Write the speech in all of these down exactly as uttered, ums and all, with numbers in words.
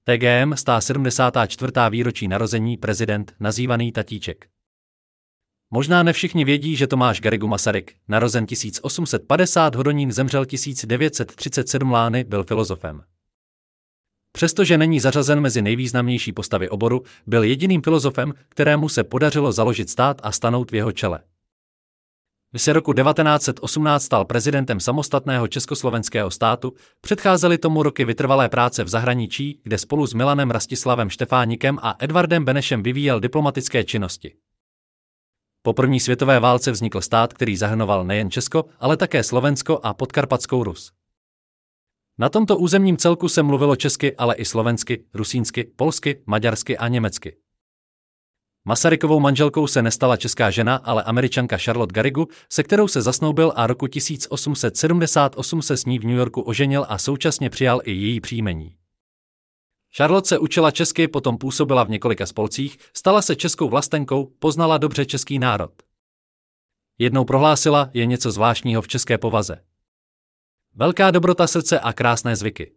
T G M stá sedmdesátá čtvrtá výročí narození prezident, nazývaný Tatíček. Možná ne všichni vědí, že Tomáš Garrigue Masaryk, narozen tisíc osm set padesát Hodonín, zemřel tisíc devět set třicet sedm Lány, byl filozofem. Přestože není zařazen mezi nejvýznamnější postavy oboru, byl jediným filozofem, kterému se podařilo založit stát a stanout v jeho čele. Když se roku devatenáct set osmnáct stal prezidentem samostatného československého státu, předcházely tomu roky vytrvalé práce v zahraničí, kde spolu s Milanem Rastislavem Štefánikem a Edvardem Benešem vyvíjel diplomatické činnosti. Po první světové válce vznikl stát, který zahrnoval nejen Česko, ale také Slovensko a Podkarpatskou Rus. Na tomto územním celku se mluvilo česky, ale i slovensky, rusínsky, polsky, maďarsky a německy. Masarykovou manželkou se nestala česká žena, ale Američanka Charlotte Garrigue, se kterou se zasnoubil a roku tisíc osm set sedmdesát osm se s ní v New Yorku oženil a současně přijal i její příjmení. Charlotte se učila česky, potom působila v několika spolcích, stala se českou vlastenkou, poznala dobře český národ. Jednou prohlásila, je něco zvláštního v české povaze. Velká dobrota srdce a krásné zvyky.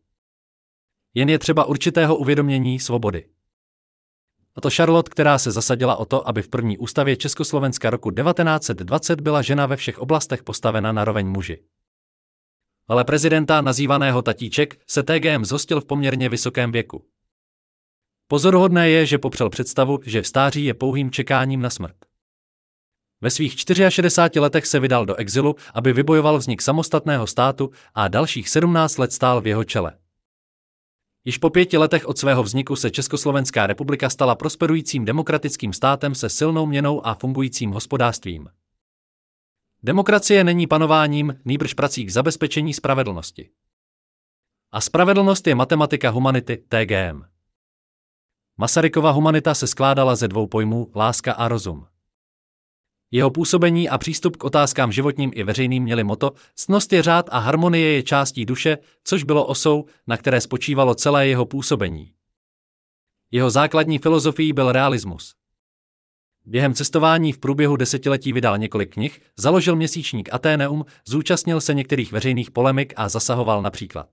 Jen je třeba určitého uvědomění svobody. A to Charlotte, která se zasadila o to, aby v první ústavě Československa roku devatenáct set dvacet byla žena ve všech oblastech postavena na roveň muži. Ale prezidenta, nazývaného Tatíček, se T G M zhostil v poměrně vysokém věku. Pozoruhodné je, že popřel představu, že stáří je pouhým čekáním na smrt. Ve svých šedesáti čtyřech letech se vydal do exilu, aby vybojoval vznik samostatného státu a dalších sedmnáct let stál v jeho čele. Již po pěti letech od svého vzniku se Československá republika stala prosperujícím demokratickým státem se silnou měnou a fungujícím hospodářstvím. Demokracie není panováním, nýbrž prací k zabezpečení spravedlnosti. A spravedlnost je matematika humanity T G M. Masarykova humanita se skládala ze dvou pojmů, láska a rozum. Jeho působení a přístup k otázkám životním i veřejným měli motto ctnost je řád a harmonie je částí duše, což bylo osou, na které spočívalo celé jeho působení. Jeho základní filozofií byl realismus. Během cestování v průběhu desetiletí vydal několik knih, založil měsíčník Atheneum, zúčastnil se některých veřejných polemik a zasahoval například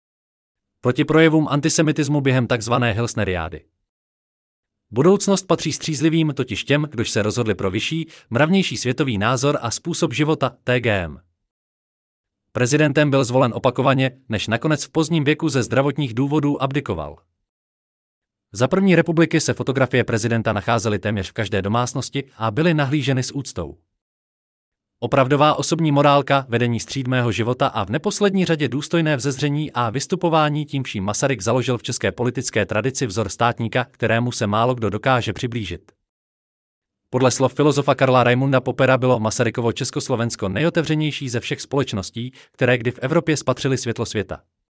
proti projevům antisemitismu během tzv. Hilsneriády. Budoucnost patří střízlivým, totiž těm, kdož se rozhodli pro vyšší, mravnější světový názor a způsob života T G M. Prezidentem byl zvolen opakovaně, než nakonec v pozdním věku ze zdravotních důvodů abdikoval. Za první republiky se fotografie prezidenta nacházely téměř v každé domácnosti a byly nahlíženy s úctou. Opravdová osobní morálka, vedení střídmého života a v neposlední řadě důstojné vzezření a vystupování, tím vším Masaryk založil v české politické tradici vzor státníka, kterému se málo kdo dokáže přiblížit. Podle slov filozofa Karla Raimunda Poppera bylo Masarykovo Československo nejotevřenější ze všech společností, které kdy v Evropě spatřily světlo světa.